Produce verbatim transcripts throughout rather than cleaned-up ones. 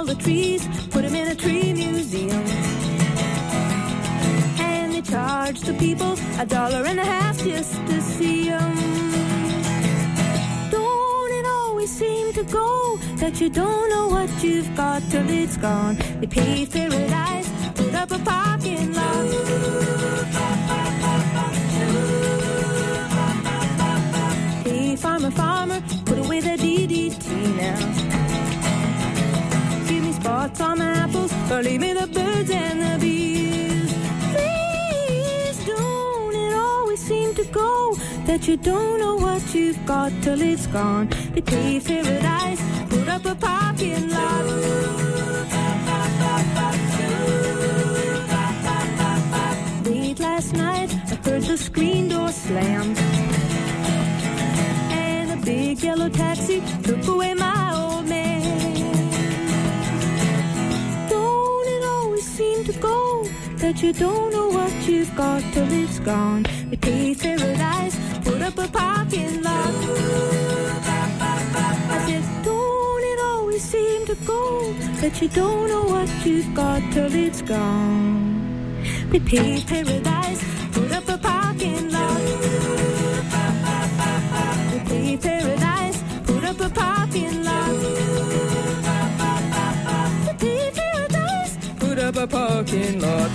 the trees, put them in a tree museum. And they charge the people a dollar and a half just to see them. Don't it always seem to go that you don't know what you've got till it's gone? They paved paradise, put up a parking lot. Hey, farmer, farmer, put away the D D T now. Give me spots on my apples, or leave me the birds and the bees. Please don't it always seem to go that you don't know what you've got till it's gone. They paved paradise, put up a parking lot. Late last night, I heard the screen door slam. And a big yellow taxi took away my old man. Don't it always seem to go that you don't know what you've got till it's gone? They paved paradise, put up a parking lot. I said, don't it always seem to go that you don't know what you've got till it's gone? They paved paradise, put up a parking lot. They paved paradise, put up a parking lot. They paved paradise, put up a parking lot.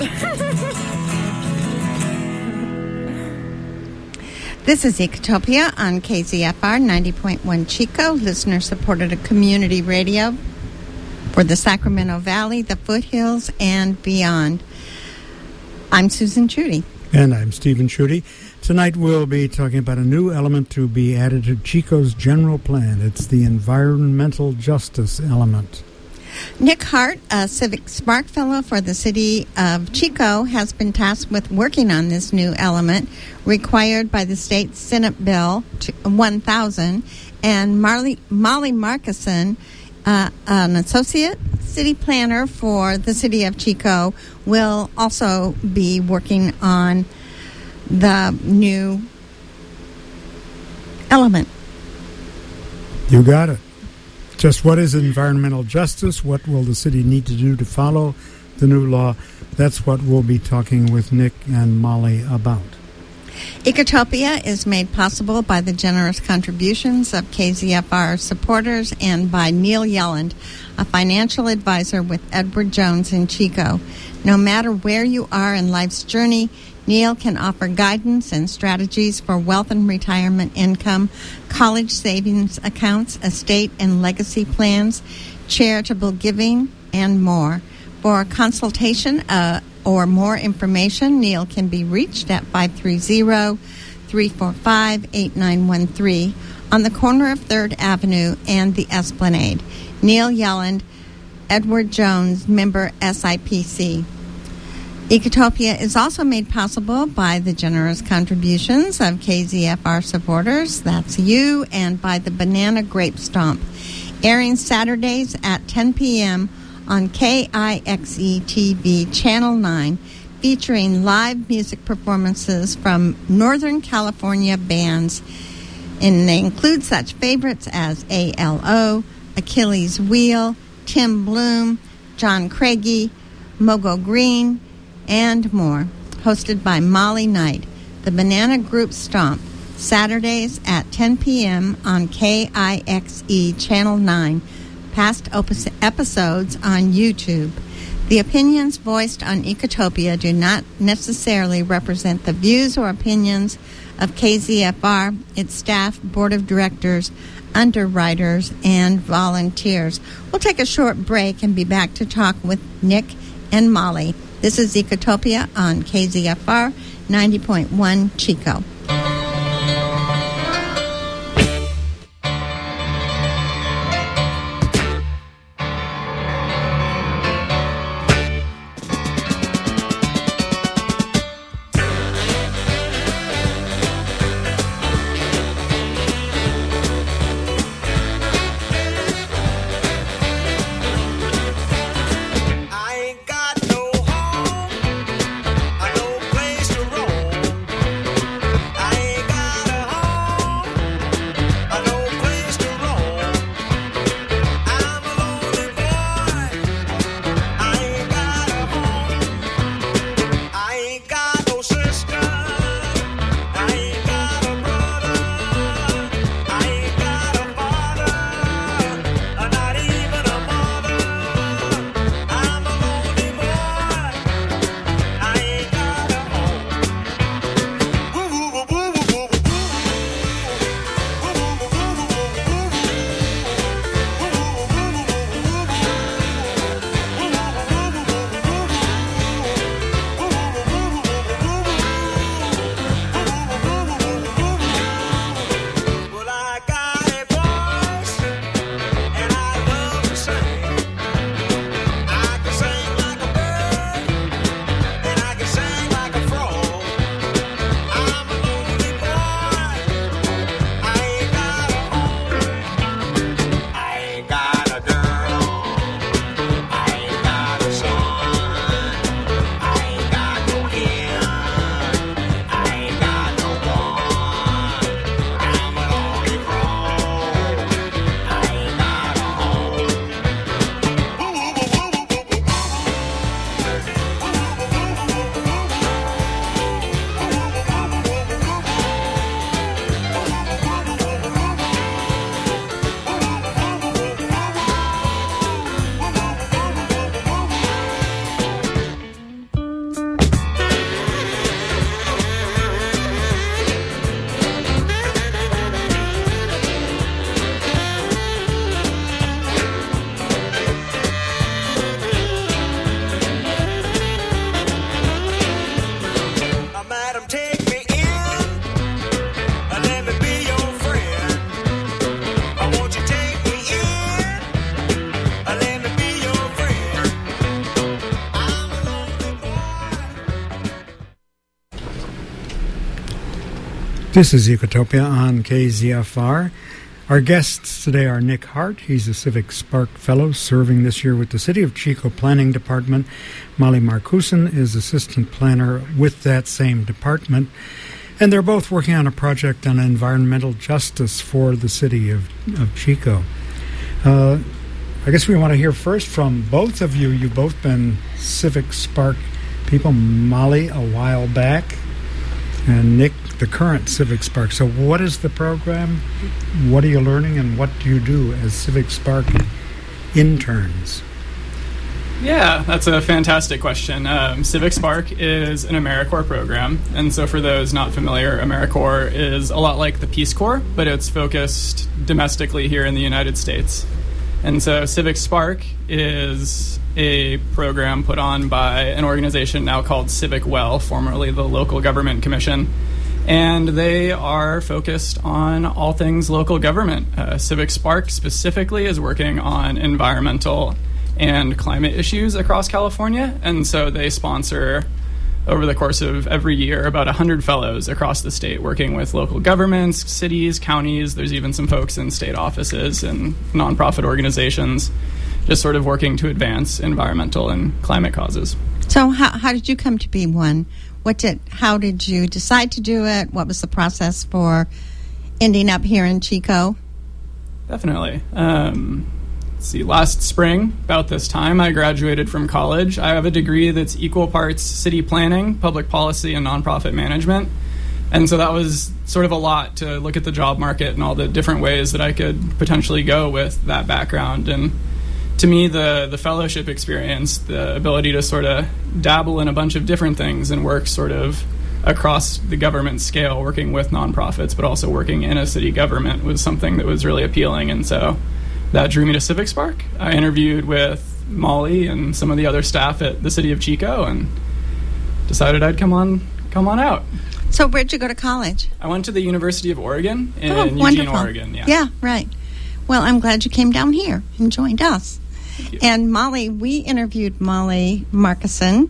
This is Ecotopia on K Z F R ninety point one Chico, listener-supported community radio for the Sacramento Valley, the foothills, and beyond. I'm Susan Chudy. And I'm Stephen Chudy. Tonight we'll be talking about a new element to be added to Chico's general plan. It's the environmental justice element. Nick Hart, a Civic Spark Fellow for the City of Chico, has been tasked with working on this new element required by the state Senate Bill one thousand. And Marley, Molly Markison, uh, an associate city planner for the City of Chico, will also be working on the new element. You got it. Just what is environmental justice? What will the city need to do to follow the new law? That's what we'll be talking with Nick and Molly about. Ecotopia is made possible by the generous contributions of K Z F R supporters and by Neil Yelland, a financial advisor with Edward Jones in Chico. No matter where you are in life's journey, Neil can offer guidance and strategies for wealth and retirement income, college savings accounts, estate and legacy plans, charitable giving, and more. For a consultation uh, or more information, Neil can be reached at five three zero, three four five, eight nine one three on the corner of third Avenue and the Esplanade. Neil Yelland, Edward Jones, member S I P C. Ecotopia is also made possible by the generous contributions of K Z F R supporters, that's you, and by the Banana Grape Stomp, airing Saturdays at ten p.m. on K I X E T V Channel nine, featuring live music performances from Northern California bands, and they include such favorites as A L O, Achilles Wheel, Tim Bloom, John Craigie, Mogo Green, and more. Hosted by Molly Knight, the Banana Group Stomp, Saturdays at ten p.m. on K I X E Channel nine. Past opus- episodes on YouTube. The opinions voiced on Ecotopia do not necessarily represent the views or opinions of K Z F R, its staff, board of directors, underwriters, and volunteers. We'll take a short break and be back to talk with Nick and Molly. This is Ecotopia on K Z F R ninety point one Chico. This is Ecotopia on K Z F R. Our guests today are Nick Hart. He's a Civic Spark Fellow serving this year with the City of Chico Planning Department. Molly Marcuson is Assistant Planner with that same department. And they're both working on a project on environmental justice for the City of, of Chico. Uh, I guess we want to hear first from both of you. You've both been Civic Spark people. Molly, a while back, and Nick, the current Civic Spark. So what is the program? What are you learning, and what do you do as Civic Spark interns? Yeah, that's a fantastic question. Um, Civic Spark is an AmeriCorps program, and so for those not familiar, AmeriCorps is a lot like the Peace Corps, but it's focused domestically here in the United States. And so Civic Spark is a program put on by an organization now called Civic Well, formerly the Local Government Commission. And they are focused on all things local government. Uh, Civic Spark specifically is working on environmental and climate issues across California. And so they sponsor, over the course of every year, about one hundred fellows across the state working with local governments, cities, counties. There's even some folks in state offices and nonprofit organizations just sort of working to advance environmental and climate causes. So how, how did you come to be one? What did? How did you decide to do it? What was the process for ending up here in Chico? Definitely. Um, let's see, last spring, about this time, I graduated from college. I have a degree that's equal parts city planning, public policy, and nonprofit management. And so that was sort of a lot to look at the job market and all the different ways that I could potentially go with that background. And to me, the, the fellowship experience, the ability to sort of dabble in a bunch of different things and work sort of across the government scale, working with nonprofits, but also working in a city government, was something that was really appealing. And so that drew me to Civic Spark. I interviewed with Molly and some of the other staff at the City of Chico and decided I'd come on come on out. So where'd you go to college? I went to the University of Oregon in oh, Eugene, wonderful. Oregon. Yeah. yeah, right. Well, I'm glad you came down here and joined us. And Molly, we interviewed Molly Marcuson,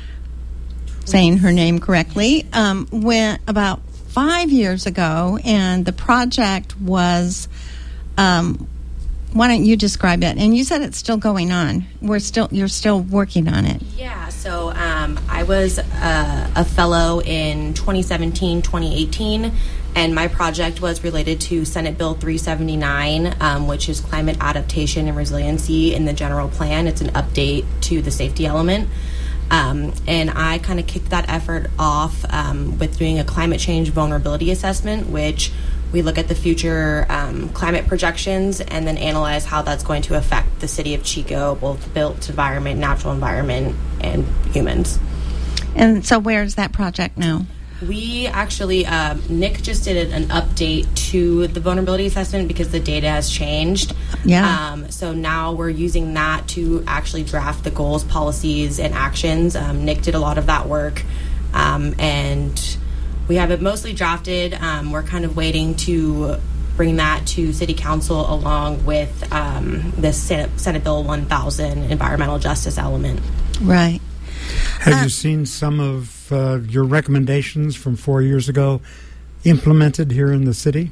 saying her name correctly, um, when, about five years ago, and the project was, um, why don't you describe it? And you said it's still going on. We're still, you're still working on it. Yeah, so um, I was uh, a fellow in twenty seventeen, twenty eighteen, and my project was related to Senate Bill three seventy-nine, um, which is climate adaptation and resiliency in the general plan. It's an update to the safety element. Um, and I kind of kicked that effort off um, with doing a climate change vulnerability assessment, which we look at the future um, climate projections and then analyze how that's going to affect the city of Chico, both the built environment, natural environment, and humans. And so where's that project now? We actually, um, Nick just did an update to the vulnerability assessment because the data has changed. Yeah. Um, so now we're using that to actually draft the goals, policies, and actions. Um, Nick did a lot of that work, um, and we have it mostly drafted. Um, we're kind of waiting to bring that to City Council along with um, the Senate, Senate Bill one thousand environmental justice element. Right. Have uh, you seen some of uh, your recommendations from four years ago implemented here in the city?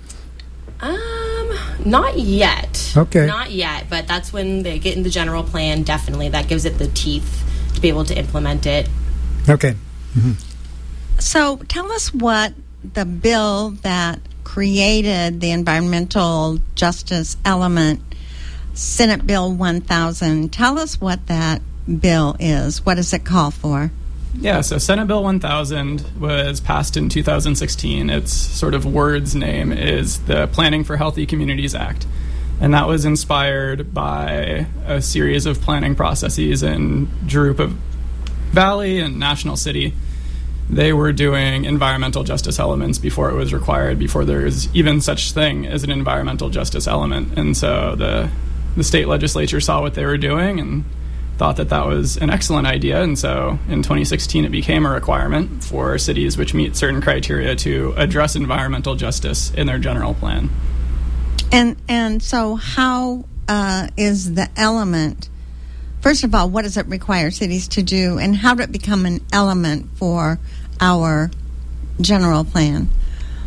Um, not yet. Okay. Not yet, but that's when they get in the general plan, definitely. That gives it the teeth to be able to implement it. Okay. Mm-hmm. So tell us what the bill that created the environmental justice element, Senate Bill one thousand, tell us what that bill is. What does it call for? Yeah, so Senate Bill one thousand was passed in two thousand sixteen. Its sort of words name is the Planning for Healthy Communities Act. And that was inspired by a series of planning processes in Jurupa Valley and National City. They were doing environmental justice elements before it was required, before there was even such thing as an environmental justice element. And so the the state legislature saw what they were doing and thought that that was an excellent idea. And so in twenty sixteen, it became a requirement for cities which meet certain criteria to address environmental justice in their general plan. And and so how uh, is the element, first of all, what does it require cities to do, and how did it become an element for our general plan?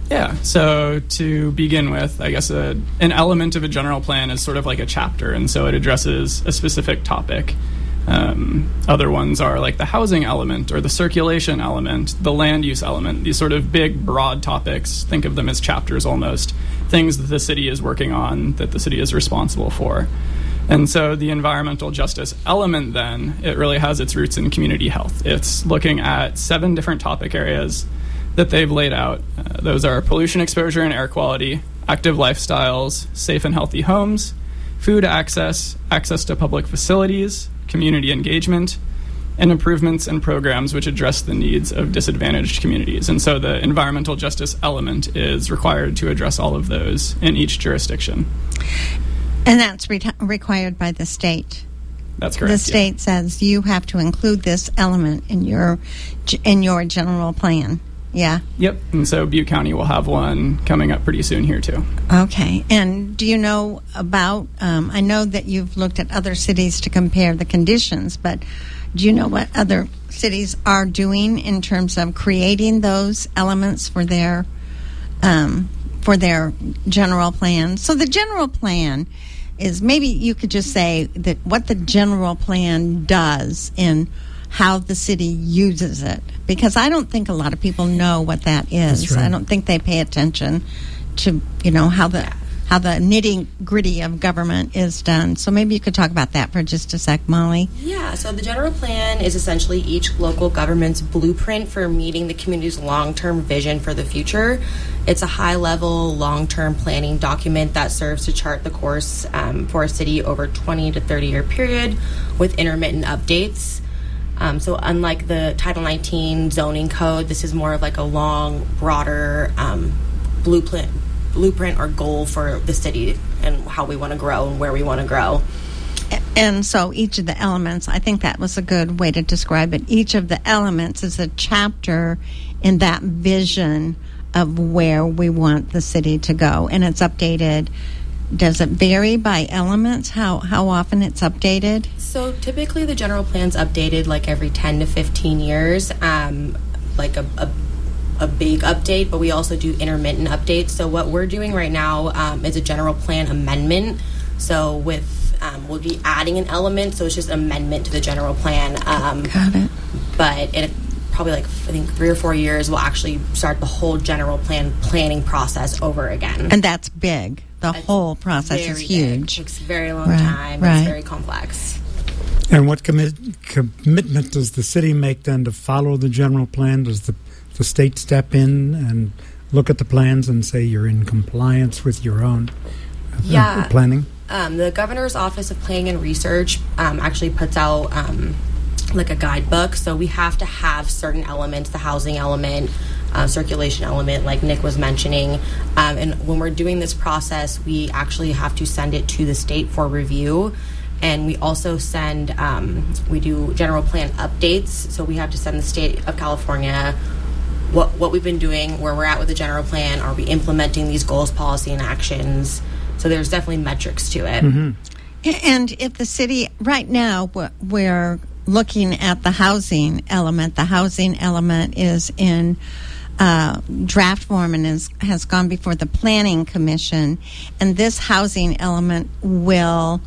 Yeah, so to begin with, I guess a, an element of a general plan is sort of like a chapter, and so it addresses a specific topic. Um, other ones are like the housing element or the circulation element, the land use element, these sort of big, broad topics. Think of them as chapters almost, things that the city is working on, that the city is responsible for. And so the environmental justice element then, it really has its roots in community health. It's looking at seven different topic areas that they've laid out. Uh, those are pollution exposure and air quality, active lifestyles, safe and healthy homes, food access, access to public facilities, community engagement, and improvements and programs which address the needs of disadvantaged communities. And so the environmental justice element is required to address all of those in each jurisdiction. And that's re- required by the state. That's correct. The state yeah. says you have to include this element in your in your general plan. Yeah. Yep. And so Butte County will have one coming up pretty soon here too. Okay. And do you know about, um, I know that you've looked at other cities to compare the conditions, but do you know what other cities are doing in terms of creating those elements for their, um, for their general plan? So the general plan is, maybe you could just say that what the general plan does in how the city uses it, because I don't think a lot of people know what that is. That's right. I don't think they pay attention to, you know, how the how the nitty gritty of government is done. So maybe you could talk about that for just a sec, Molly. Yeah, so the general plan is essentially each local government's blueprint for meeting the community's long-term vision for the future. It's a high-level, long-term planning document that serves to chart the course um, for a city over twenty to thirty year period with intermittent updates. Um, so unlike the Title nineteen zoning code, this is more of like a long, broader um, blueprint, blueprint or goal for the city and how we want to grow and where we want to grow. And so each of the elements, I think that was a good way to describe it. Each of the elements is a chapter in that vision of where we want the city to go. And it's updated. Does it vary by elements, how how often it's updated? So typically the general plan's updated like every ten to fifteen years, um, like a, a, a big update, but we also do intermittent updates. So what we're doing right now um, is a general plan amendment. So with um, we'll be adding an element, so it's just an amendment to the general plan. Um, Got it. But it probably like I think three or four years we'll actually start the whole general plan planning process over again. And that's big. The It's whole process is huge. Big. It takes a very long Right, time. right. It's very complex. And what commi- commitment does the city make then to follow the general plan? Does the, the state step in and look at the plans and say you're in compliance with your own uh, Yeah. planning? Um, the Governor's Office of Planning and Research um, actually puts out um, like a guidebook. So we have to have certain elements, the housing element, uh, circulation element, like Nick was mentioning. Um, and when we're doing this process, we actually have to send it to the state for review. And we also send, um, we do general plan updates. So we have to send the state of California what what we've been doing, where we're at with the general plan. Are we implementing these goals, policy, and actions? So there's definitely metrics to it. Mm-hmm. And if the city, right now, we're looking at the housing element. The housing element is in uh, draft form and is, has gone before the Planning Commission. And this housing element will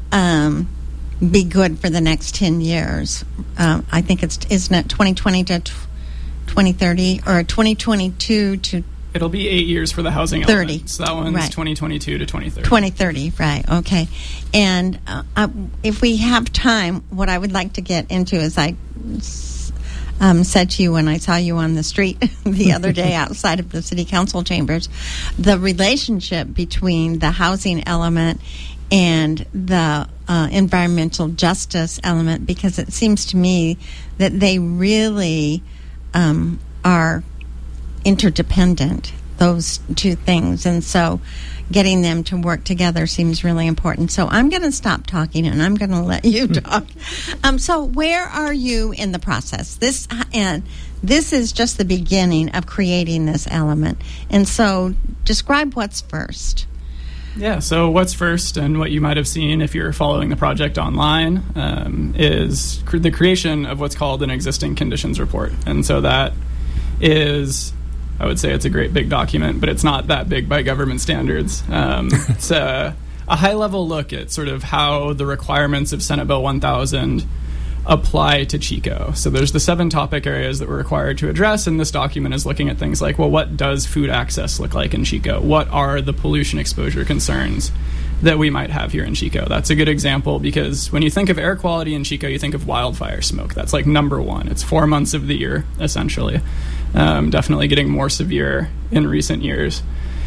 um, be good for the next ten years. Um, I think it's, isn't it twenty twenty to twenty thirty or twenty twenty-two to It'll be eight years for the housing thirty. element. So that one's Right. twenty twenty-two to twenty thirty. twenty thirty, right, okay. And uh, I, if we have time, what I would like to get into is I um, said to you when I saw you on the street the other day outside of the city council chambers, the relationship between the housing element and the uh, environmental justice element, because it seems to me that they really um, are interdependent, those two things. And so getting them to work together seems really important. So I'm going to stop talking and I'm going to let you talk. Um, so where are you in the process? This and this is just the beginning of creating this element. And so describe what's first. Yeah, so what's first, and what you might have seen if you're following the project online, um, is cr- the creation of what's called an existing conditions report. And so that is I would say it's a great big document, but it's not that big by government standards. Um, it's a, a high-level look at sort of how the requirements of Senate Bill one thousand apply to Chico. So there's the seven topic areas that we're required to address, and this document is looking at things like, well, what does food access look like in Chico? What are the pollution exposure concerns that we might have here in Chico? That's a good example, because when you think of air quality in Chico, you think of wildfire smoke. That's like number one. It's four months of the year, essentially. Um, definitely getting more severe in recent years.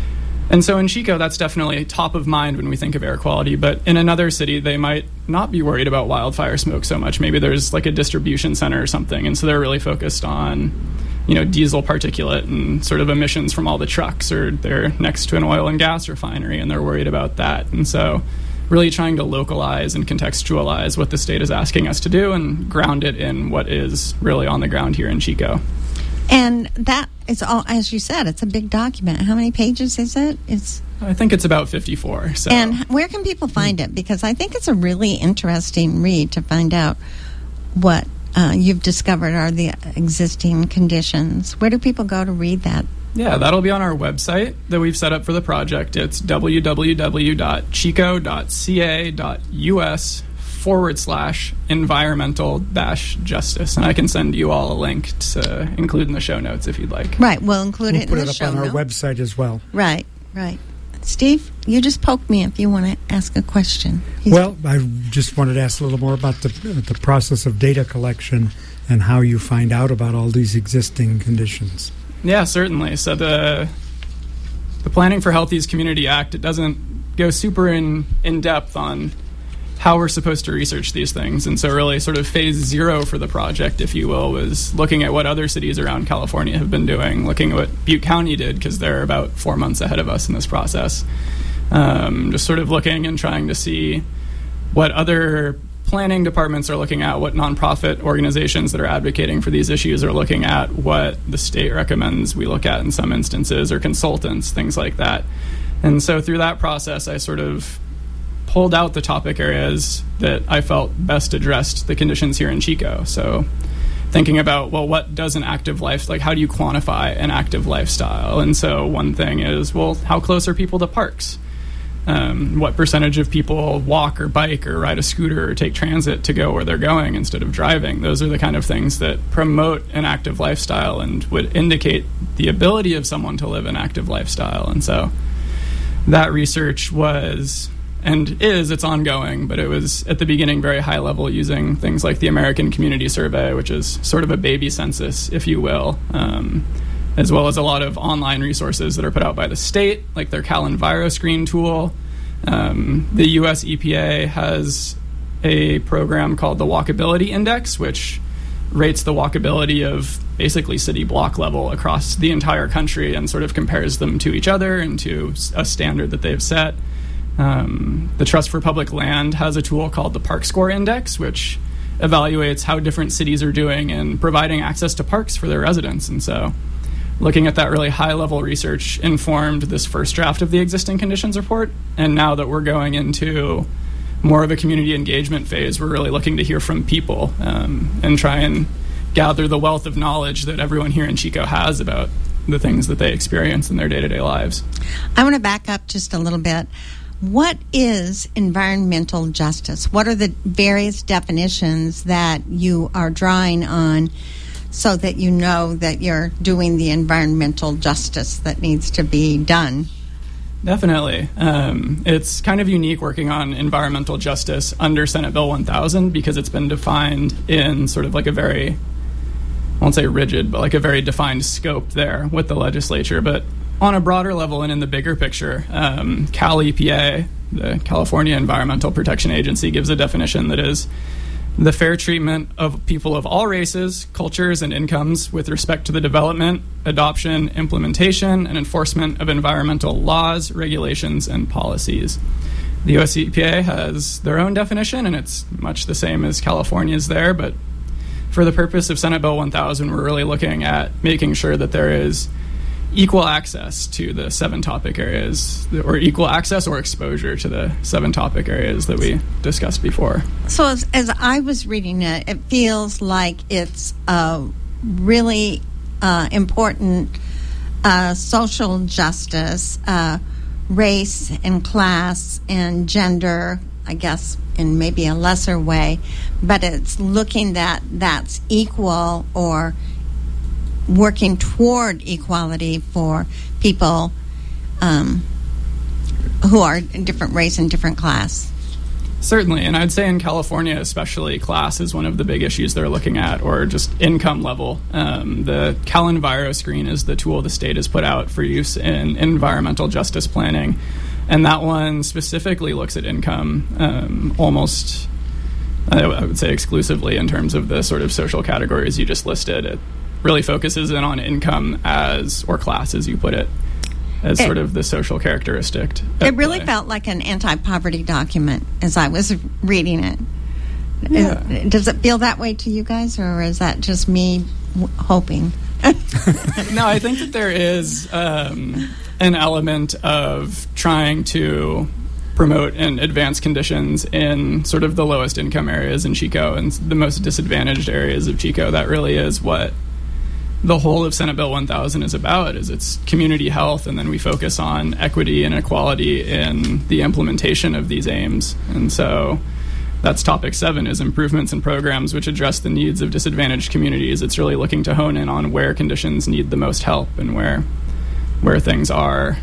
And so in Chico, that's definitely top of mind when we think of air quality. But in another city, they might not be worried about wildfire smoke so much. Maybe there's like a distribution center or something, and so they're really focused on, you know, diesel particulate and sort of emissions from all the trucks, or they're next to an oil and gas refinery and they're worried about that. And so really trying to localize and contextualize what the state is asking us to do and ground it in what is really on the ground here in Chico. And that is all, as you said, it's a big document. How many pages is it? It's I think it's about fifty-four. So. And where can people find it? Because I think it's a really interesting read to find out what uh, you've discovered are the existing conditions. Where do people go to read that? Yeah, that'll be on our website that we've set up for the project. It's w w w dot chico dot c a dot u s forward slash environmental dash justice. And I can send you all a link to include in the show notes if you'd like. Right, we'll include we'll it in put the it up show on our notes. website as well. Right, right. Steve, you just poked me if you want to ask a question. He's Well, I just wanted to ask a little more about the the process of data collection and how you find out about all these existing conditions. Yeah, certainly. So the the Planning for Healthy's Community Act, it doesn't go super in, in depth on how we're supposed to research these things. And so really sort of phase zero for the project, if you will, was looking at what other cities around California have been doing, looking at what Butte County did, because they're about four months ahead of us in this process. Um, just sort of looking and trying to see what other planning departments are looking at, what nonprofit organizations that are advocating for these issues are looking at, what the state recommends we look at in some instances, or consultants, things like that. And so through that process, I sort of pulled out the topic areas that I felt best addressed the conditions here in Chico. So thinking about, well, what does an active life, like how do you quantify an active lifestyle? And so one thing is, well, how close are people to parks? Um, what percentage of people walk or bike or ride a scooter or take transit to go where they're going instead of driving? Those are the kind of things that promote an active lifestyle and would indicate the ability of someone to live an active lifestyle. And so that research was, and is, it's ongoing, but it was at the beginning very high level, using things like the American Community Survey, which is sort of a baby census, if you will, um, as well as a lot of online resources that are put out by the state, like their Cal EnviroScreen tool. Um, the U S E P A has a program called the Walkability Index, which rates the walkability of basically city block level across the entire country and sort of compares them to each other and to a standard that they've set. Um, the Trust for Public Land has a tool called the Park Score Index, which evaluates how different cities are doing in providing access to parks for their residents. And so looking at that really high-level research informed this first draft of the existing conditions report. And now that we're going into more of a community engagement phase, we're really looking to hear from people um, and try and gather the wealth of knowledge that everyone here in Chico has about the things that they experience in their day-to-day lives. I want to back up just a little bit. What is environmental justice? What are the various definitions that you are drawing on so that you know that you're doing the environmental justice that needs to be done? Definitely. Um, it's kind of unique working on environmental justice under Senate Bill one thousand because it's been defined in sort of like a very, I won't say rigid, but like a very defined scope there with the legislature. But on a broader level and in the bigger picture, um, Cal E P A, the California Environmental Protection Agency, gives a definition that is the fair treatment of people of all races, cultures, and incomes with respect to the development, adoption, implementation, and enforcement of environmental laws, regulations, and policies. The U S E P A has their own definition, and it's much the same as California's there, but for the purpose of Senate Bill one thousand, we're really looking at making sure that there is equal access to the seven topic areas, or equal access or exposure to the seven topic areas that we discussed before. So as, as I was reading it, it feels like it's a really uh, important uh, social justice, uh, race and class and gender, I guess, in maybe a lesser way, but it's looking that that's equal or working toward equality for people um, who are in different race and different class. Certainly, and I'd say in California especially, class is one of the big issues they're looking at, or just income level. Um, the CalEnviro screen is the tool the state has put out for use in environmental justice planning, and that one specifically looks at income um, almost, I would say exclusively in terms of the sort of social categories you just listed. It really focuses in on income as, or class as you put it, as it, sort of the social characteristic. It really play. felt like an anti-poverty document as I was reading it. Yeah. Is, does it feel that way to you guys, or is that just me w- hoping? No, I think that there is um, an element of trying to promote and advance conditions in sort of the lowest income areas in Chico and the most disadvantaged areas of Chico. That really is what the whole of Senate Bill one thousand is about, is it's community health, and then we focus on equity and equality in the implementation of these aims. And so that's topic seven, is improvements in programs which address the needs of disadvantaged communities. It's really looking to hone in on where conditions need the most help and where where things are.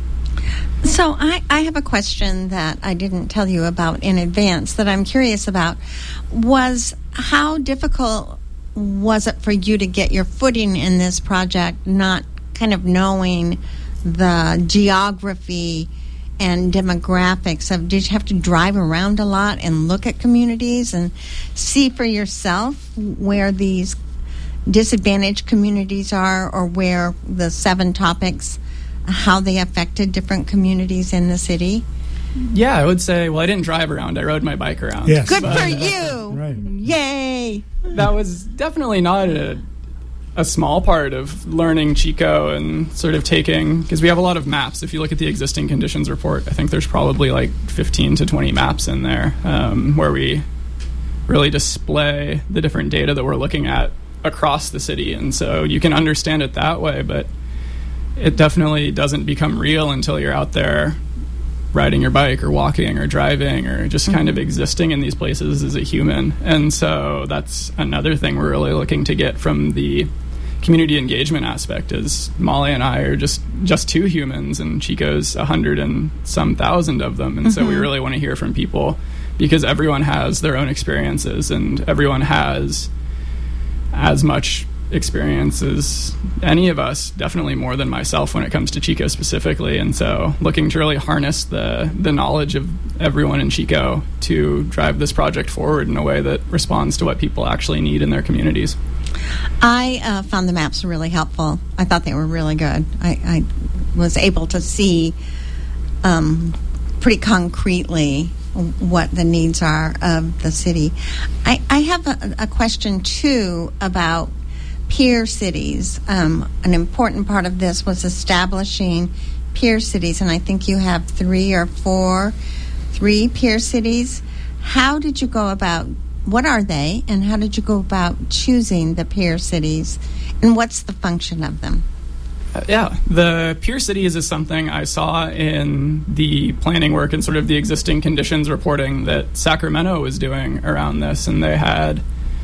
So I, I have a question that I didn't tell you about in advance that I'm curious about. Was how difficult was it for you to get your footing in this project, not kind of knowing the geography and demographics of, did you have to drive around a lot and look at communities and see for yourself where these disadvantaged communities are, or where the seven topics, how they affected different communities in the city? Yeah, I would say, well, I didn't drive around. I rode my bike around. Yes. Good but, for you. Right. Yay. That was definitely not a, a small part of learning Chico and sort of taking, because we have a lot of maps. If you look at the existing conditions report, I think there's probably like fifteen to twenty maps in there um, where we really display the different data that we're looking at across the city. And so you can understand it that way, but it definitely doesn't become real until you're out there riding your bike or walking or driving or just kind of existing in these places as a human. And so that's another thing we're really looking to get from the community engagement aspect, is Molly and I are just just two humans, and Chico's a hundred and some thousand of them. And mm-hmm. so we really want to hear from people, because everyone has their own experiences and everyone has as much experience as any of us, definitely more than myself when it comes to Chico specifically. And so looking to really harness the the knowledge of everyone in Chico to drive this project forward in a way that responds to what people actually need in their communities. I uh, found the maps really helpful. I thought they were really good. I, I was able to see um, pretty concretely what the needs are of the city. I, I have a, a question too about peer cities. Um, an important part of this was establishing peer cities, and I think you have three or four, three peer cities. How did you go about, what are they, and how did you go about choosing the peer cities, and what's the function of them? Uh, yeah, the peer cities is something I saw in the planning work and sort of the existing conditions reporting that Sacramento was doing around this, and they had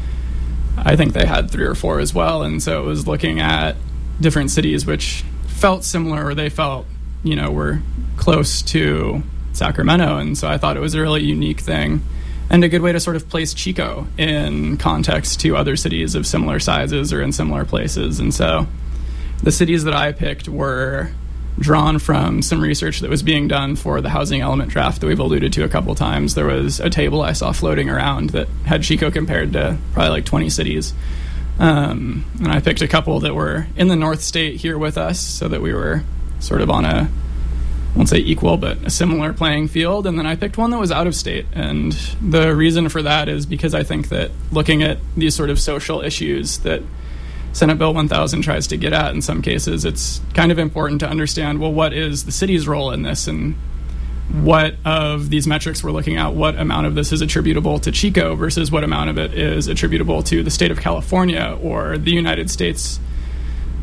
I think they had three or four as well. And so it was looking at different cities which felt similar, or they felt, you know, were close to Sacramento. And so I thought it was a really unique thing and a good way to sort of place Chico in context to other cities of similar sizes or in similar places. And so the cities that I picked were drawn from some research that was being done for the housing element draft that we've alluded to a couple times. There was a table I saw floating around that had Chico compared to probably like twenty cities. Um, and I picked a couple that were in the North State here with us so that we were sort of on a, I won't say equal, but a similar playing field. And then I picked one that was out of state. And the reason for that is because I think that looking at these sort of social issues that Senate Bill one thousand tries to get at in some cases, it's kind of important to understand, well, what is the city's role in this, and what of these metrics we're looking at, what amount of this is attributable to Chico versus what amount of it is attributable to the state of California or the United States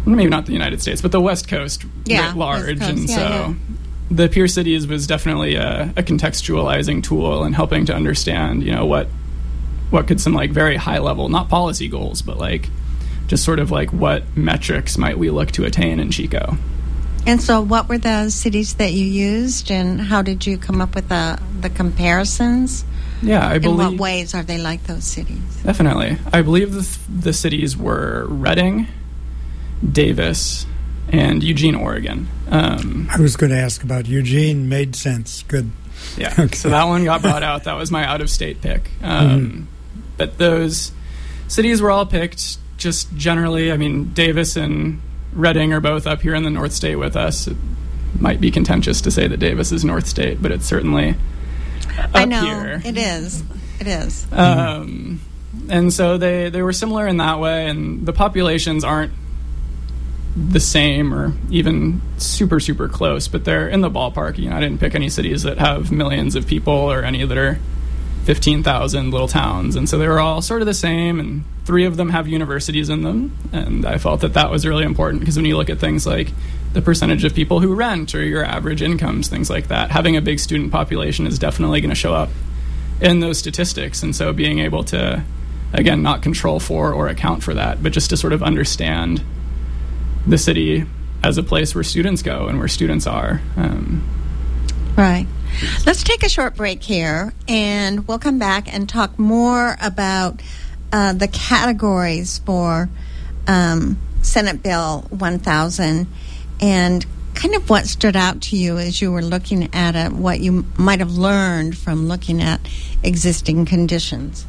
maybe not the United States, but the West Coast Yeah, writ large. West Coast, And yeah, so yeah. the peer cities was definitely a, a contextualizing tool and helping to understand, you know, what what could some like very high level, not policy goals, but like just sort of like what metrics might we look to attain in Chico. And so what were the cities that you used, and how did you come up with the, the comparisons? Yeah, I believe... In what ways are they like those cities? Definitely. I believe the, the cities were Redding, Davis, and Eugene, Oregon. Um, I was going to ask about Eugene. Made sense. Good. Yeah, Okay. so that one got brought out. That was my out-of-state pick. Um, Mm-hmm. But those cities were all picked just generally. I mean, Davis and Redding are both up here in the North State with us. It might be contentious to say that Davis is North State, but it's certainly up I know, here. it is. It is. Um, and so they, they were similar in that way, and the populations aren't the same or even super, super close, but they're in the ballpark. You know, I didn't pick any cities that have millions of people or any that are fifteen thousand little towns. And so they were all sort of the same, and three of them have universities in them. And I felt that that was really important because when you look at things like the percentage of people who rent or your average incomes, things like that, having a big student population is definitely going to show up in those statistics. And so being able to, again, not control for or account for that, but just to sort of understand the city as a place where students go and where students are. Um, Right. Let's take a short break here, and we'll come back and talk more about uh, the categories for um, Senate Bill one thousand and kind of what stood out to you as you were looking at it, what you might have learned from looking at existing conditions.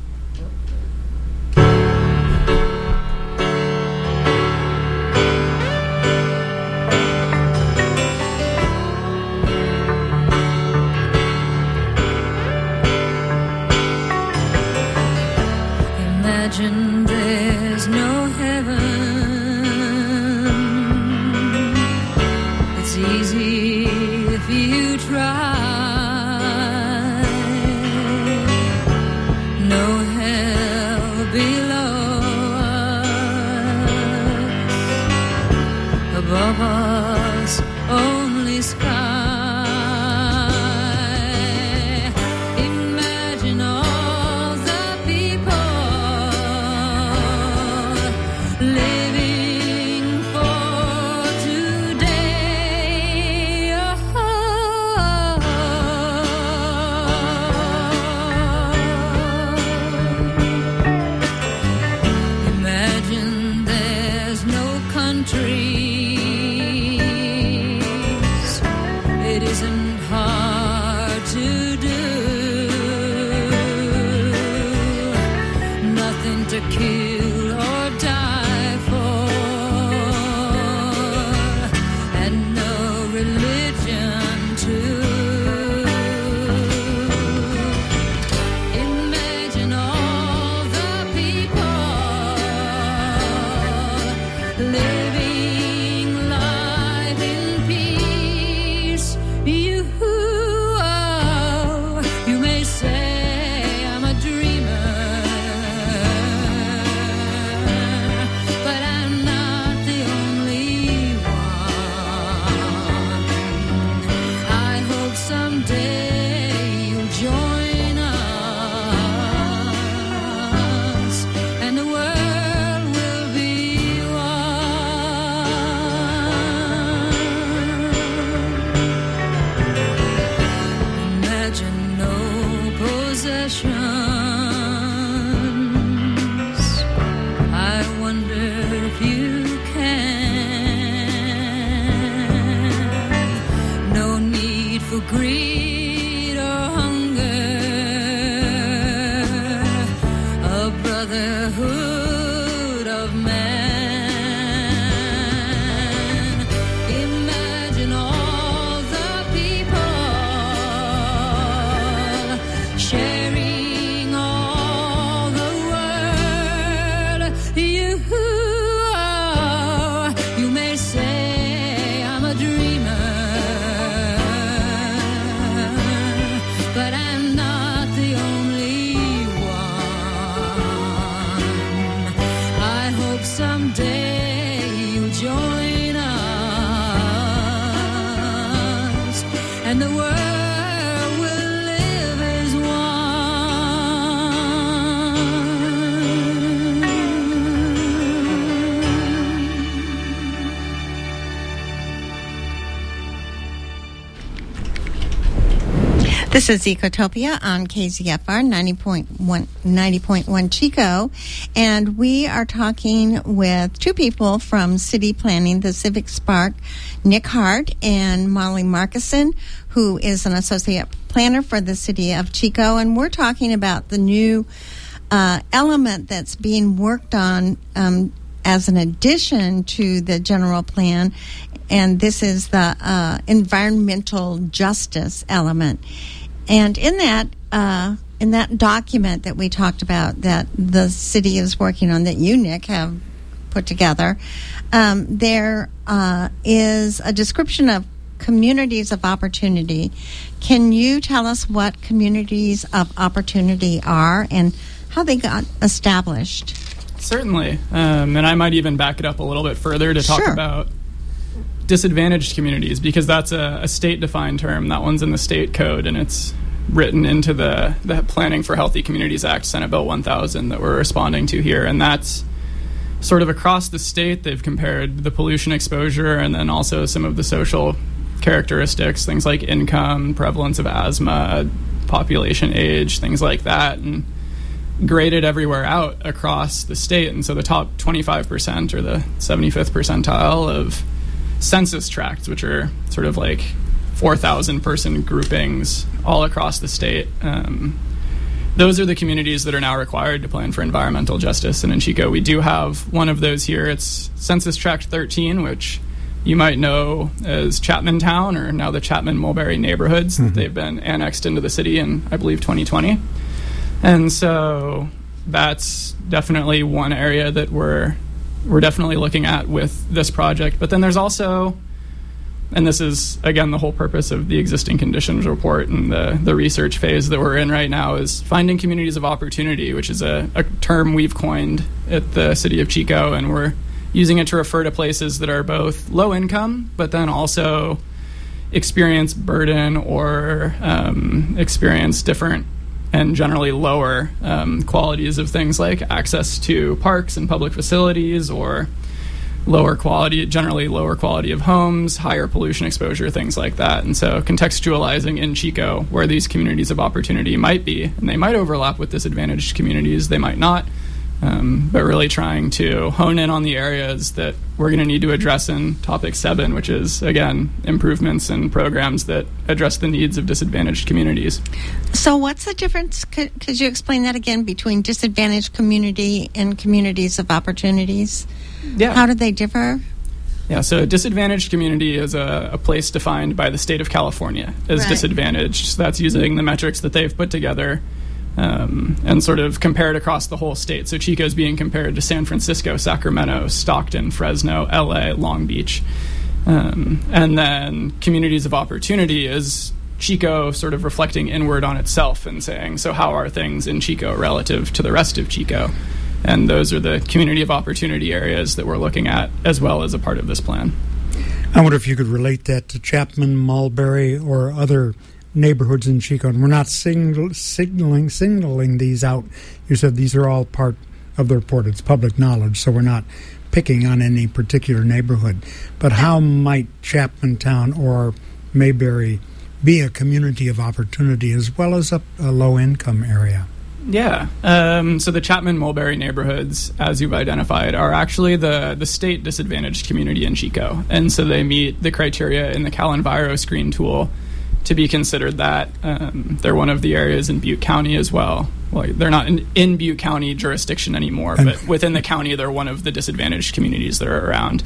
Imagine there's no heaven. It's easy if you try. No hell below us. Above us, only sky. Imagine all the people living for today. Oh. Imagine there's no countries. It isn't hard to do. Nothing to kill or die for, and no religion too. Imagine all the people living life in peace. You, oh, you may say I'm a dreamer, but I'm not the only one. I hope someday you'll join us, and the world will be one. Imagine no possessions. I wonder if you can. No need for greed or hunger. A brotherhood of man. Imagine all the people sharing all the world. You, oh, you may say I'm a dreamer, but I'm not the only one. I hope someday you'll join This is Ecotopia on K Z F R ninety point one, ninety point one Chico, and we are talking with two people from City Planning, the Civic Spark, Nick Hart and Molly Markison, who is an associate planner for the City of Chico, and we're talking about the new uh, element that's being worked on um, as an addition to the general plan, and this is the uh, environmental justice element. And in that uh, in that document that we talked about that the city is working on, that you, Nick, have put together, um, there uh, is a description of communities of opportunity. Can you tell us what communities of opportunity are and how they got established? Certainly. Um, and I might even back it up a little bit further to talk Sure. about disadvantaged communities, because that's a, a state-defined term. That one's in the state code, and it's written into the, the Planning for Healthy Communities Act, Senate Bill one thousand, that we're responding to here. And that's sort of across the state. They've compared the pollution exposure and then also some of the social characteristics, things like income, prevalence of asthma, population age, things like that, and graded everywhere out across the state. And so the top twenty-five percent or the seventy-fifth percentile of census tracts, which are sort of like four thousand person groupings all across the state. Um, those are the communities that are now required to plan for environmental justice. And in Chico, we do have one of those here. It's Census Tract thirteen, which you might know as Chapman Town, or now the Chapman Mulberry neighborhoods. Mm-hmm. They've been annexed into the city in, I believe, twenty twenty. And so that's definitely one area that we're we're definitely looking at with this project. But then there's also, and this is, again, the whole purpose of the existing conditions report and the, the research phase that we're in right now, is finding communities of opportunity, which is a, a term we've coined at the City of Chico, and we're using it to refer to places that are both low income, but then also experience burden or um, experience different and generally lower um, qualities of things like access to parks and public facilities, or lower quality, generally lower quality of homes, higher pollution exposure, things like that. And so contextualizing in Chico where these communities of opportunity might be, and they might overlap with disadvantaged communities, they might not, um, but really trying to hone in on the areas that we're going to need to address in topic seven, which is, again, improvements and programs that address the needs of disadvantaged communities. So what's the difference, could, could you explain that again, between disadvantaged community and communities of opportunities? Yeah. How do they differ? Yeah, so a disadvantaged community is a, a place defined by the state of California as Right. disadvantaged. So that's using the metrics that they've put together um, and sort of compared across the whole state. So Chico's being compared to San Francisco, Sacramento, Stockton, Fresno, L A, Long Beach. Um, and then communities of opportunity is Chico sort of reflecting inward on itself and saying, so how are things in Chico relative to the rest of Chico? And those are the community of opportunity areas that we're looking at as well as a part of this plan. I wonder if you could relate that to Chapman, Mulberry, or other neighborhoods in Chico. And we're not sing- signaling signaling these out. You said these are all part of the report. It's public knowledge, so we're not picking on any particular neighborhood. But how might Chapman Town or Mayberry be a community of opportunity as well as a, a low-income area? Yeah. Um, so the Chapman Mulberry neighborhoods, as you've identified, are actually the, the state disadvantaged community in Chico. And so they meet the criteria in the CalEnviro screen tool to be considered that. Um, they're one of the areas in Butte County as well. Well, they're not in, in Butte County jurisdiction anymore, but within the county, they're one of the disadvantaged communities that are around.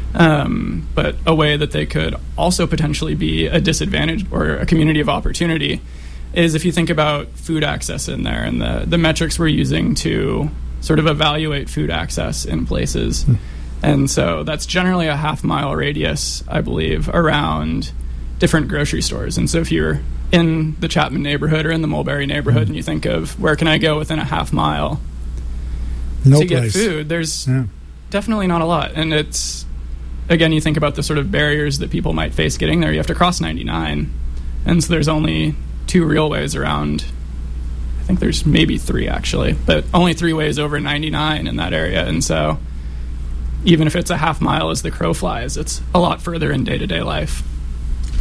Um, but a way that they could also potentially be a disadvantage or a community of opportunity is if you think about food access in there and the, the metrics we're using to sort of evaluate food access in places. Mm. And so that's generally a half mile radius, I believe, around different grocery stores. And so if you're in the Chapman neighborhood or in the Mulberry neighborhood mm. and you think of where can I go within a half mile no to place. get food, there's yeah. definitely not a lot. And it's, again, you think about the sort of barriers that people might face getting there. You have to cross ninety-nine. And so there's only two real ways around. I think there's maybe three, actually, but only three ways over ninety-nine in that area. And so even if it's a half mile as the crow flies, it's a lot further in day-to-day life.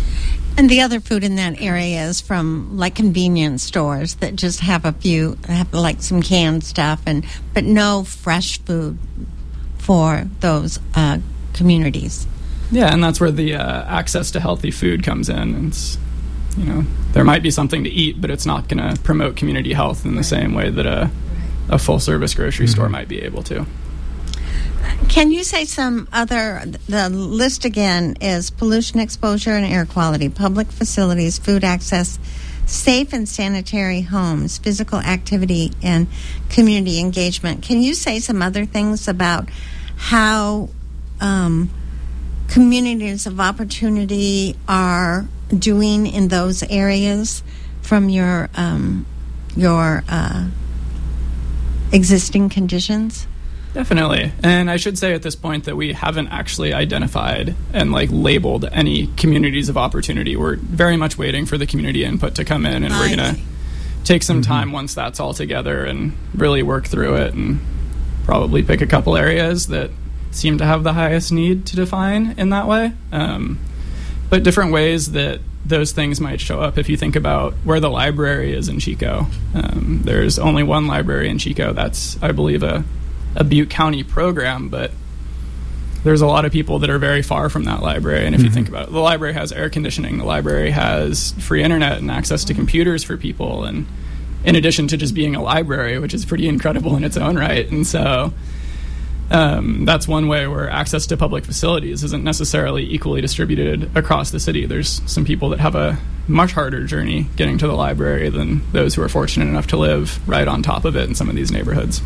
And the other food in that area is from like convenience stores that just have a few, have like some canned stuff, and but no fresh food for those uh, communities. Yeah, and that's where the uh, access to healthy food comes in. It's, you know, there might be something to eat, but it's not going to promote community health in the same way that a a full service grocery mm-hmm. store might be able to. Can you say some other, the list again is pollution exposure and air quality, public facilities, food access, safe and sanitary homes, physical activity, and community engagement. Can you say some other things about how um, communities of opportunity are doing in those areas from your um, your uh, existing conditions? Definitely. And I should say at this point that we haven't actually identified and like labeled any communities of opportunity. We're very much waiting for the community input to come in, and we're going to take some mm-hmm. time once that's all together and really work through it, and probably pick a couple areas that seem to have the highest need to define in that way. Um, but different ways that those things might show up. If you think about where the library is in Chico, um, there's only one library in Chico. That's, I believe, a a Butte County program, but there's a lot of people that are very far from that library. And if mm-hmm. you think about it, the library has air conditioning, the library has free internet and access to computers for people, and in addition to just being a library, which is pretty incredible in its own right. And so um, that's one way where access to public facilities isn't necessarily equally distributed across the city. There's some people that have a much harder journey getting to the library than those who are fortunate enough to live right on top of it in some of these neighborhoods.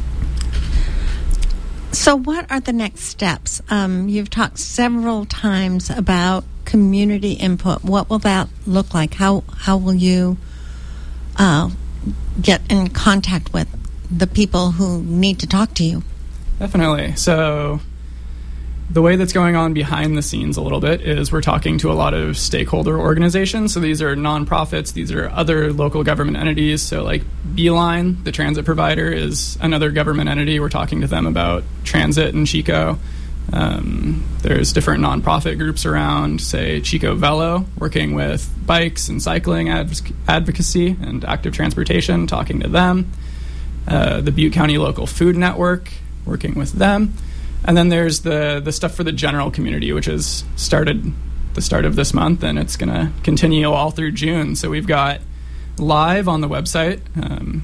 So what are the next steps? Um, you've talked several times about community input. What will that look like? How how will you uh, get in contact with the people who need to talk to you? Definitely. So the way that's going on behind the scenes a little bit is we're talking to a lot of stakeholder organizations. So these are nonprofits. These are other local government entities. So like Beeline, the transit provider, is another government entity. We're talking to them about transit in Chico. Um, there's different nonprofit groups around, say Chico Velo, working with bikes and cycling adv- advocacy and active transportation, talking to them. Uh, the Butte County Local Food Network, working with them. And then there's the the stuff for the general community, which has started the start of this month, and it's going to continue all through June. So we've got live on the website, um,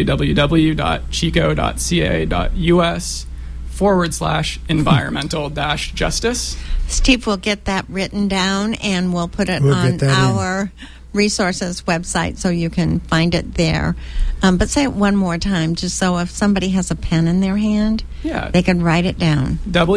www.chico.ca.us forward slash environmental dash justice. Steve will get that written down, and we'll put it we'll on our in. resources website so you can find it there. Um, but say it one more time, just so if somebody has a pen in their hand, yeah, they can write it down.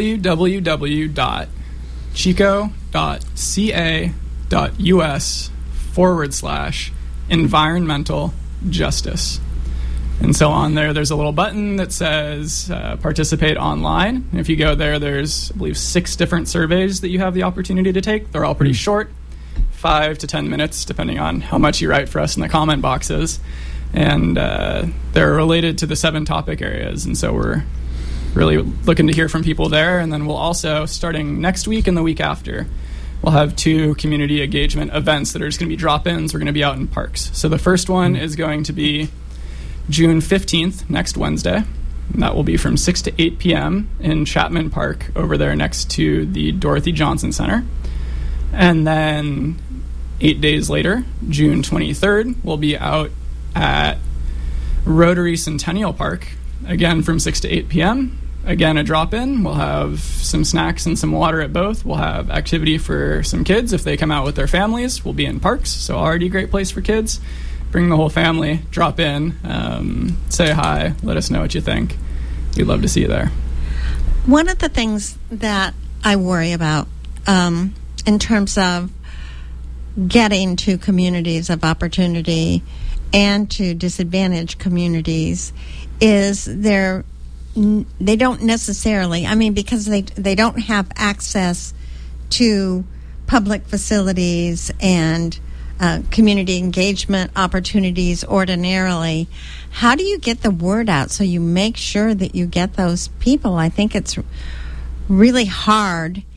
www.chico.ca.us forward slash environmental justice. And so on there, there's a little button that says uh, participate online. And if you go there, there's, I believe, six different surveys that you have the opportunity to take. They're all pretty short, five to ten minutes, depending on how much you write for us in the comment boxes. And uh, they're related to the seven topic areas. And so we're really looking to hear from people there. And then we'll also, starting next week and the week after, we'll have two community engagement events that are just going to be drop-ins. We're going to be out in parks. So the first one is going to be June fifteenth, next Wednesday. And that will be from six to eight p.m. in Chapman Park over there next to the Dorothy Johnson Center. And then eight days later, June twenty-third, we'll be out at Rotary Centennial Park, again from six to eight p.m. Again, a drop-in. We'll have some snacks and some water at both. We'll have activity for some kids if they come out with their families. We'll be in parks, so already a great place for kids. Bring the whole family, drop in, um, say hi, let us know what you think. We'd love to see you there. One of the things that I worry about um, in terms of getting to communities of opportunity and to disadvantaged communities is they're, they don't necessarily, I mean, because they they don't have access to public facilities and uh, community engagement opportunities ordinarily. How do you get the word out so you make sure that you get those people? I think it's really hard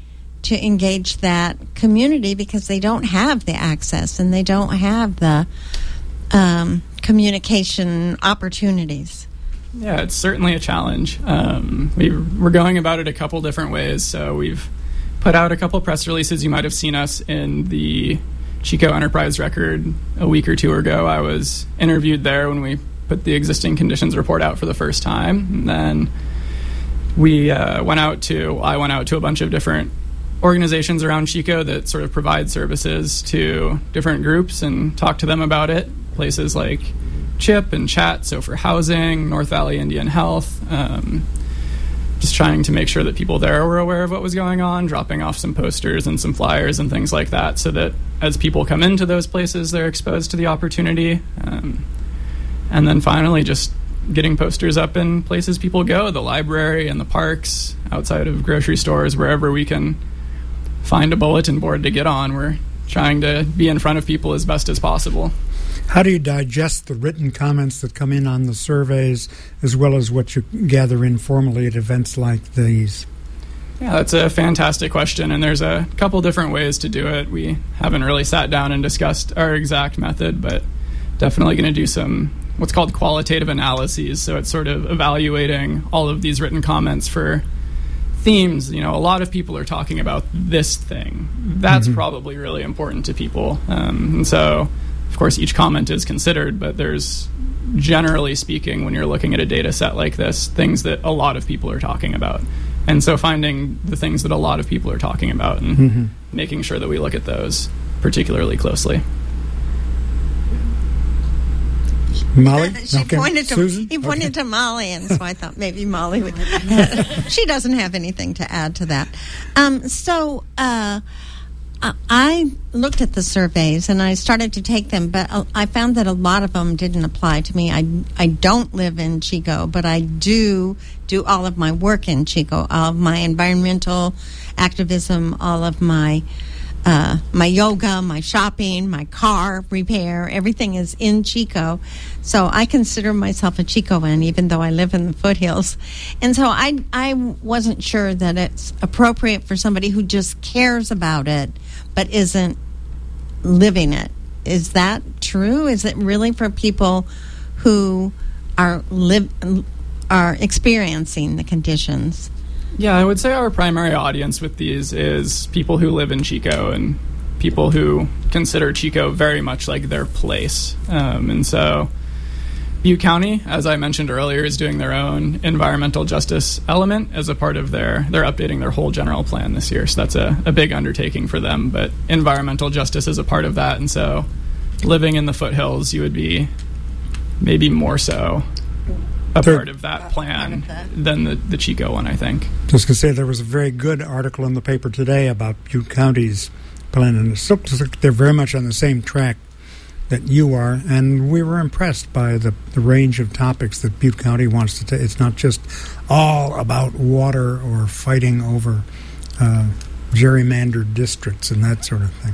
to engage that community because they don't have the access and they don't have the um, communication opportunities. Yeah, it's certainly a challenge. Um, we, we're going about it a couple different ways. So we've put out a couple press releases. You might have seen us in the Chico Enterprise Record a week or two ago. I was interviewed there when we put the existing conditions report out for the first time. And then we uh, went out to, I went out to a bunch of different organizations around Chico that sort of provide services to different groups and talked to them about it. Places like CHIP and CHAT, so for housing, North Valley Indian Health, um, just trying to make sure that people there were aware of what was going on, dropping off some posters and some flyers and things like that so that as people come into those places, they're exposed to the opportunity. Um, and then finally just getting posters up in places people go, the library and the parks, outside of grocery stores, wherever we can find a bulletin board to get on. We're trying to be in front of people as best as possible. How do you digest the written comments that come in on the surveys as well as what you gather informally at events like these? Yeah, that's a fantastic question, and there's a couple different ways to do it. We haven't really sat down and discussed our exact method, but definitely going to do some what's called qualitative analyses. So it's sort of evaluating all of these written comments for themes. You know, a lot of people are talking about this thing. That's mm-hmm. probably really important to people. Um, and so, of course, each comment is considered, but there's, generally speaking, when you're looking at a data set like this, things that a lot of people are talking about. And so finding the things that a lot of people are talking about and mm-hmm. making sure that we look at those particularly closely. Molly? she okay. pointed to Susan? he pointed okay. to Molly, and so I thought maybe Molly would. She doesn't have anything to add to that. Um, so uh, I looked at the surveys and I started to take them, but I found that a lot of them didn't apply to me. I I don't live in Chico, but I do do all of my work in Chico, all of my environmental activism, all of my. Uh, my yoga, my shopping, my car repair, everything is in Chico. So I consider myself a Chicoan, even though I live in the foothills. And so I, I wasn't sure that it's appropriate for somebody who just cares about it but isn't living it. Is that true? Is it really for people who are live, are experiencing the conditions? Yeah, I would say our primary audience with these is people who live in Chico and people who consider Chico very much like their place. Um, and so Butte County, as I mentioned earlier, is doing their own environmental justice element as a part of their, they're updating their whole general plan this year. So that's a, a big undertaking for them, but environmental justice is a part of that. And so living in the foothills, you would be maybe more so a part of that plan than the, the Chico one, I think. Just to say, there was a very good article in the paper today about Butte County's plan, and it looks like they're very much on the same track that you are, and we were impressed by the, the range of topics that Butte County wants to take. It's not just all about water or fighting over uh, gerrymandered districts and that sort of thing.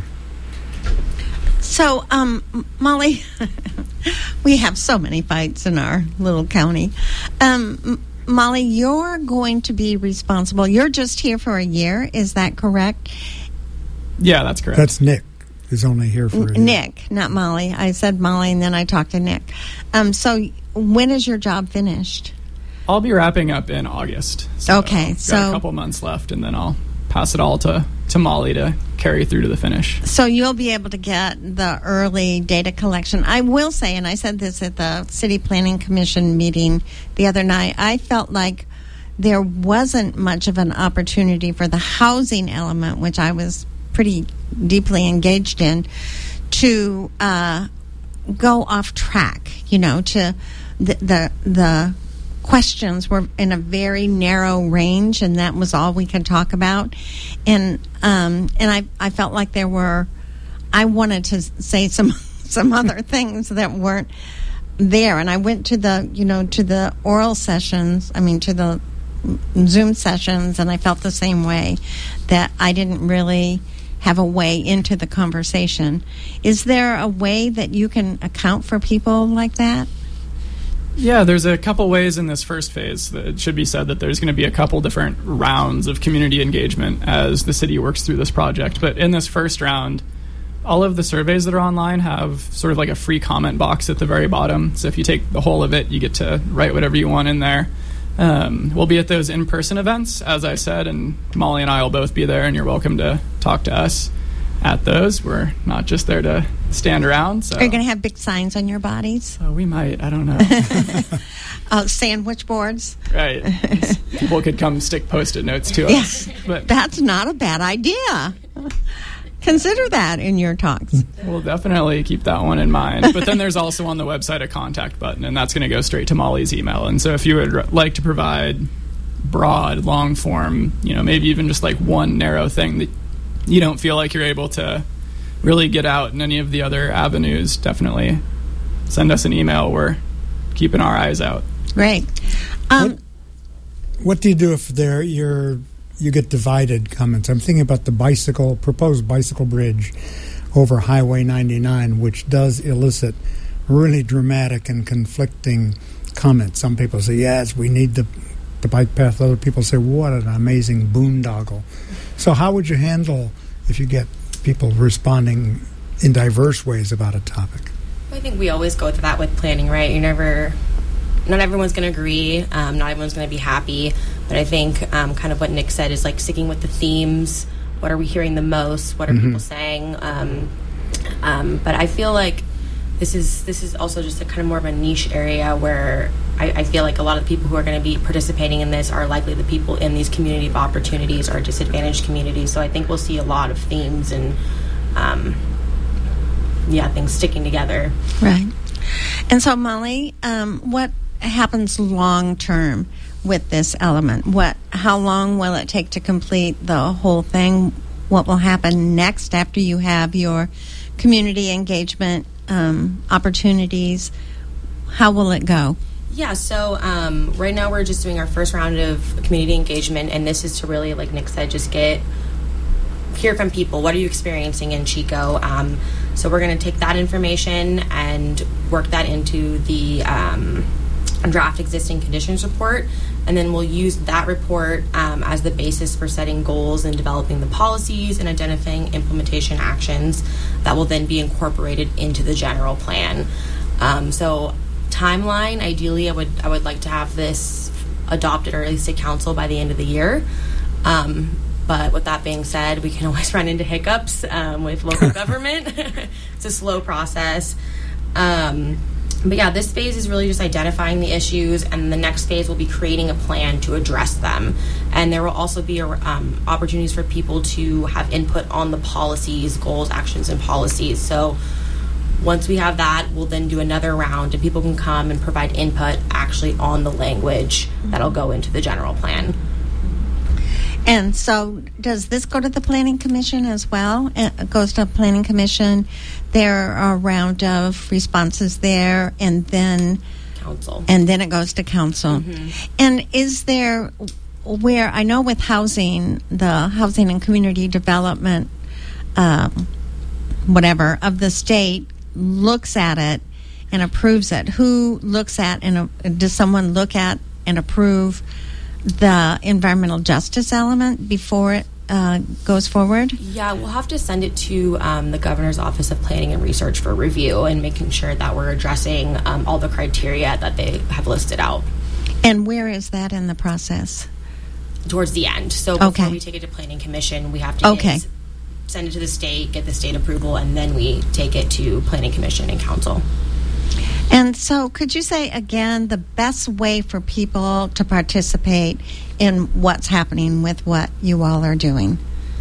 So, um, Molly, we have so many fights in our little county. Um, Molly, you're going to be responsible. You're just here for a year. Is that correct? Yeah, that's correct. That's Nick. He's only here for a year. Nick, not Molly. I said Molly, and then I talked to Nick. Um, so when is your job finished? I'll be wrapping up in August. So okay, I've so got a couple months left, and then I'll pass it all to, to Molly to carry through to the finish. So you'll be able to get the early data collection. I will say, and I said this at the City Planning Commission meeting the other night, I felt like there wasn't much of an opportunity for the housing element, which I was pretty deeply engaged in, to uh, go off track, you know, to the, the the questions were in a very narrow range, and that was all we could talk about. And um, and I, I felt like there were, I wanted to say some some other things that weren't there. And I went to the, you know, to the oral sessions, I mean, to the Zoom sessions, and I felt the same way, that I didn't really have a way into the conversation. Is there a way that you can account for people like that? Yeah, there's a couple ways in this first phase. It should be said that there's going to be a couple different rounds of community engagement as the city works through this project. But in this first round, all of the surveys that are online have sort of like a free comment box at the very bottom. So if you take the whole of it, you get to write whatever you want in there. Um, we'll be at those in-person events, as I said, and Molly and I will both be there, and you're welcome to talk to us at those. We're not just there to stand around. So. Are you going to have big signs on your bodies? Oh, we might. I don't know. uh, sandwich boards? Right. People could come stick Post-it notes to us. Yeah, but that's not a bad idea. Consider that in your talks. We'll definitely keep that one in mind. But then there's also on the website a contact button, and that's going to go straight to Molly's email. And so if you would r- like to provide broad, long form, you know, maybe even just like one narrow thing that you don't feel like you're able to really get out in any of the other avenues, definitely send us an email. We're keeping our eyes out. Great. Um, what, what do you do if there you're you get divided comments? I'm thinking about the bicycle proposed bicycle bridge over Highway ninety-nine, which does elicit really dramatic and conflicting comments. Some people say, yes, we need the the bike path. Other people say, what an amazing boondoggle. So how would you handle if you get people responding in diverse ways about a topic? I think we always go through that with planning, right? You never, not everyone's going to agree. Um, not everyone's going to be happy. But I think um, kind of what Nick said is like sticking with the themes. What are we hearing the most? What are mm-hmm. people saying? Um, um, but I feel like this is this is also just a kind of more of a niche area where I, I feel like a lot of the people who are going to be participating in this are likely the people in these community of opportunities or disadvantaged communities. So I think we'll see a lot of themes and, um, yeah, things sticking together. Right. And so, Molly, um, what happens long term with this element? What? How long will it take to complete the whole thing? What will happen next after you have your community engagement um, opportunities? How will it go? Yeah, so um, right now we're just doing our first round of community engagement, and this is to really, like Nick said, just get hear from people. What are you experiencing in Chico? Um, so we're going to take that information and work that into the um, draft existing conditions report, and then we'll use that report um, as the basis for setting goals and developing the policies and identifying implementation actions that will then be incorporated into the general plan. Um, so timeline, ideally I would I would like to have this adopted or released to council by the end of the year. Um, but with that being said, we can always run into hiccups um, with local government. It's a slow process. Um, but yeah, this phase is really just identifying the issues, and the next phase will be creating a plan to address them. And there will also be um, opportunities for people to have input on the policies, goals, actions, and policies. So once we have that, we'll then do another round, and people can come and provide input actually on the language that'll go into the general plan. And so does this go to the Planning Commission as well? It goes to the Planning Commission. There are a round of responses there, and then council. And then it goes to council. Mm-hmm. And is there, where, I know with housing, the Housing and Community Development, um, whatever, of the state looks at it and approves it. Who looks at and uh, does someone look at and approve the environmental justice element before it uh, goes forward? Yeah, we'll have to send it to um, the Governor's Office of Planning and Research for review and making sure that we're addressing um, all the criteria that they have listed out. And where is that in the process? Towards the end. So before okay. we take it to Planning Commission, we have to okay. get, send it to the state, get the state approval, and then we take it to Planning Commission and Council. And so could you say, again, the best way for people to participate in what's happening with what you all are doing?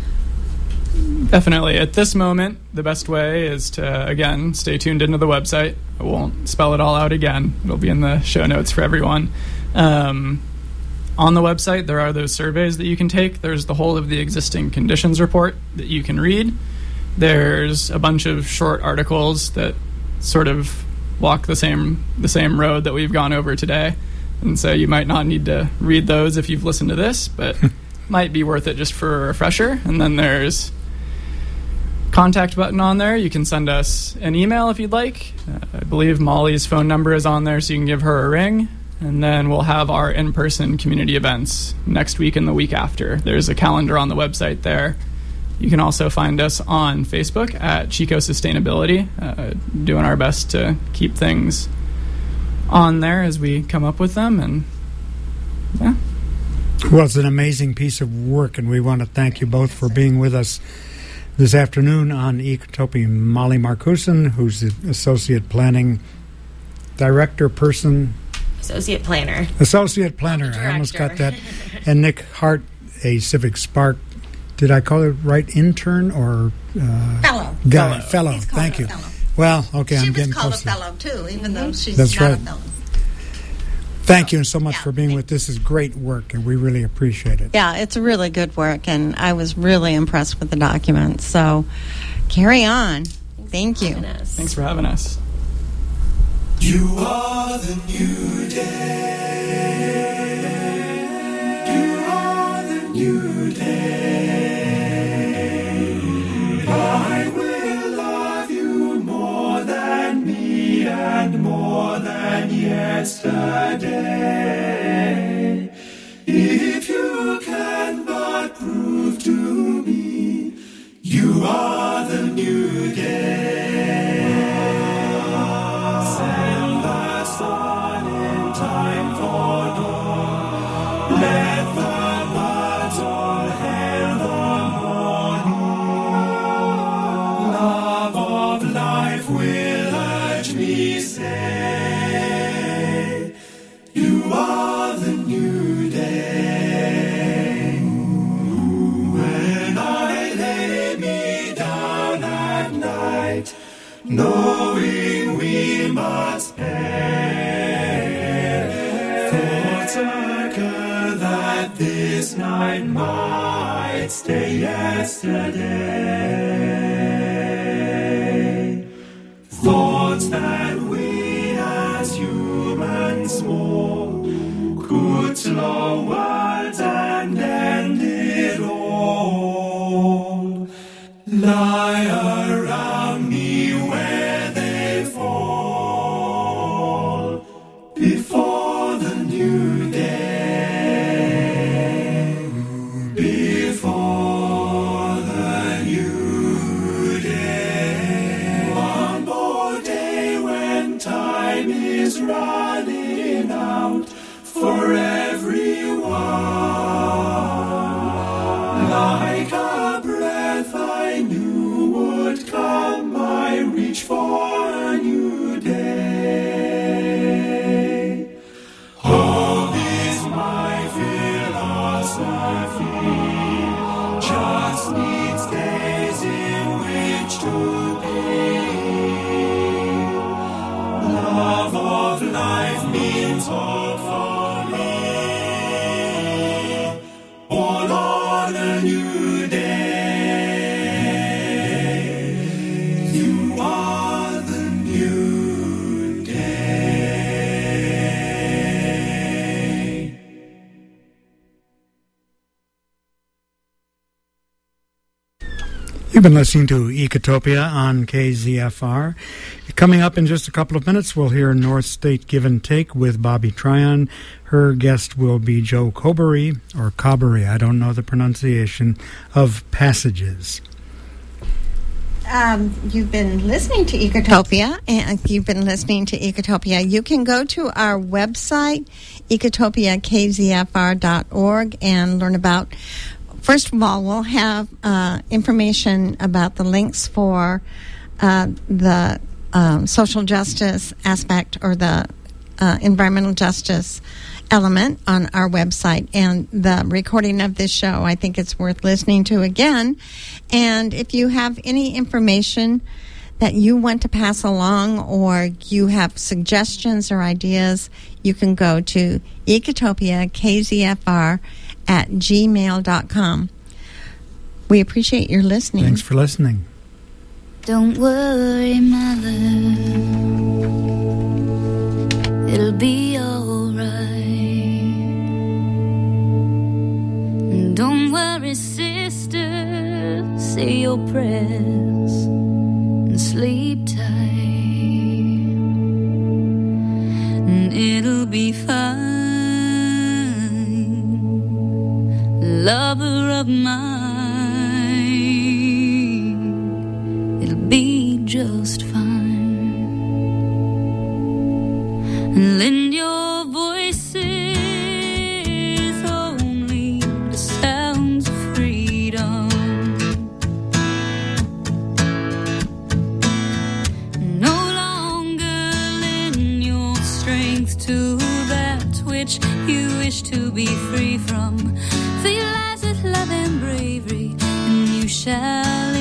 Definitely. At this moment, the best way is to, again, stay tuned into the website. I won't spell it all out again. It'll be in the show notes for everyone. Um, on the website, there are those surveys that you can take. There's the whole of the existing conditions report that you can read. There's a bunch of short articles that sort of walk the same the same road that we've gone over today. And so you might not need to read those if you've listened to this, but might be worth it just for a refresher. And then there's contact button on there. You can send us an email if you'd like. Uh, I believe Molly's phone number is on there, so you can give her a ring. And then we'll have our in-person community events next week and the week after. There's a calendar on the website there. You can also find us on Facebook at Chico Sustainability, uh, doing our best to keep things on there as we come up with them. And yeah. Well, it's an amazing piece of work, and we want to thank you both for being with us this afternoon on Ecotopia. Molly Marcuson, who's the Associate Planning Director person. Associate Planner. Associate Planner. I almost got that. And Nick Hart, a Civic Spark. Did I call it right? Intern or uh, fellow? Guy, fellow. fellow. Thank you. Fellow. Well, okay, she I'm getting called close. a fellow too, even though she's That's not right. a fellow. Thank you so much yeah, for being with. This is great work, and we really appreciate it. Yeah, it's really good work, and I was really impressed with the documents. So, carry on. Thank you. Thanks for having us. You are the new day. You are the new day. I will love you more than me and more than yesterday. If you can but prove to me you are the new day. Sun in time for dawn. Let the birds all hail the morning. Love of life will urge me say, you are the new day. When I lay me down at night, knowing we must thoughts occur that this night might stay yesterday. Thoughts that we as humans small could slow words and end it all. Lie around me where they fall before the new day, before the new day. One more day when time is running out for everyone. Like a breath I knew would come, I reach for a new day. Hope is my philosophy, just needs days in which to be. Love of life means hope for me, all on a new day. You are the new day. You've been listening to Ecotopia on K Z F R. Coming up in just a couple of minutes, we'll hear North State Give and Take with Bobby Tryon. Her guest will be Joe Cobery, or Cobery, I don't know the pronunciation, of Passages. Um, you've been listening to Ecotopia, and you've been listening to Ecotopia. You can go to our website, ecotopia k z f r dot org, and learn about. First of all, we'll have uh, information about the links for uh, the um, social justice aspect or the uh, environmental justice element on our website, and the recording of this show. I think it's worth listening to again. And if you have any information that you want to pass along, or you have suggestions or ideas, you can go to ecotopia k z f r at gmail dot com. We appreciate your listening. Thanks for listening. Don't worry, mother, it'll be alright. Don't worry, sister, say your prayers and sleep tight, and it'll be fine. Lover of mine, it'll be just fine. And lend your voices only the sounds of freedom. No longer lend your strength to that which you wish to be free from. Fill your lives with love and bravery, and you shall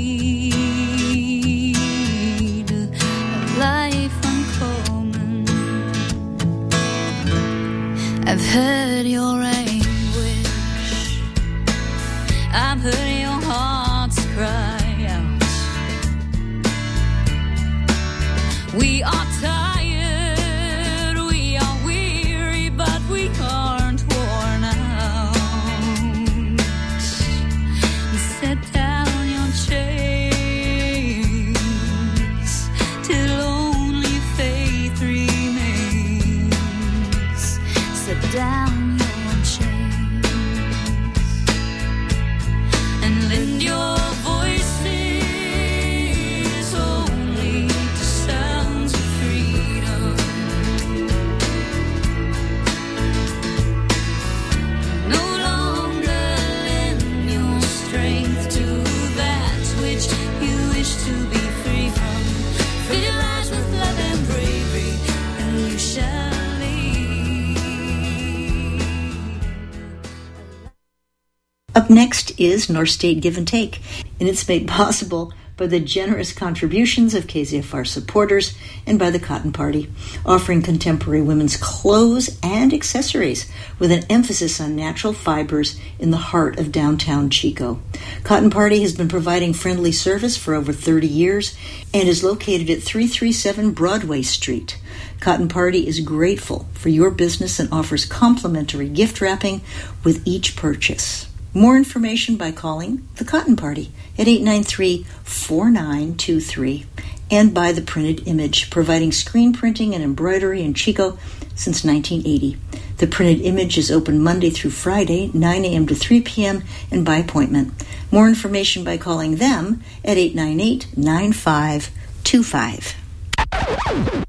lead a life uncommon. I've heard your anguish, I've heard your heart's cry out. We are tired, we are weary, but we aren't worn out. Set down your chains till only faith remains. Set down your chains and lend your voices only to sounds of freedom. No longer lend your strength to that which you wish to be free from. Fill your lives with love and bravery, and you shall lead. Up next is North State Give and Take, and it's made possible by the generous contributions of K Z F R supporters and by the Cotton Party, offering contemporary women's clothes and accessories with an emphasis on natural fibers in the heart of downtown Chico. Cotton Party has been providing friendly service for over thirty years and is located at three thirty-seven Broadway Street. Cotton Party is grateful for your business and offers complimentary gift wrapping with each purchase. More information by calling the Cotton Party at eight nine three, four nine two three and by the Printed Image, providing screen printing and embroidery in Chico since nineteen eighty. The Printed Image is open Monday through Friday, nine a.m. to three p.m. and by appointment. More information by calling them at eight nine eight, nine five two five.